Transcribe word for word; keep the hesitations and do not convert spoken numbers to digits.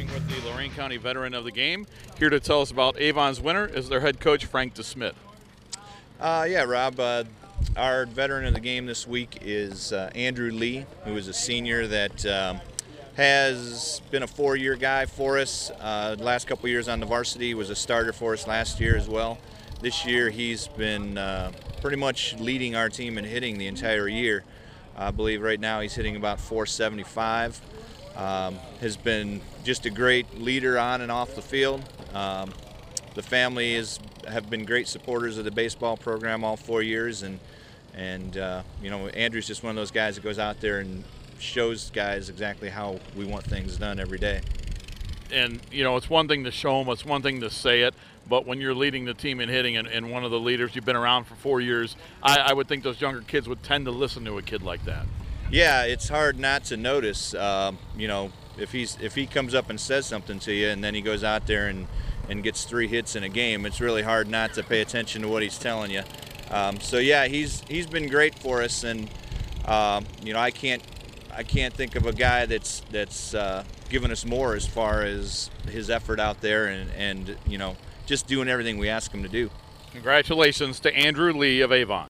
speaking with the Lorain County Veteran of the Game. Here to tell us about Avon's winner is their head coach, Frank DeSmit. Uh, yeah, Rob, uh, our Veteran of the Game this week is uh, Andrew Lee, who is a senior that um, has been a four-year guy for us. Uh, the last couple years on the varsity, was a starter for us last year as well. This year he's been uh, pretty much leading our team in hitting the entire year. I believe right now he's hitting about four seventy-five. Um, has been just a great leader on and off the field. Um, the family is have been great supporters of the baseball program all four years, and and uh, you know, Andrew's just one of those guys that goes out there and shows guys exactly how we want things done every day. And you know, it's one thing to show them, it's one thing to say it, but when you're leading the team in hitting and, and one of the leaders, you've been around for four years, I, I would think those younger kids would tend to listen to a kid like that. Yeah, it's hard not to notice. Um, you know, if he's if he comes up and says something to you, and then he goes out there and and gets three hits in a game, it's really hard not to pay attention to what he's telling you. Um, so yeah, he's he's been great for us, and um, you know, I can't I can't think of a guy that's that's uh, given us more as far as his effort out there, and and you know, just doing everything we ask him to do. Congratulations to Andrew Lee of Avon.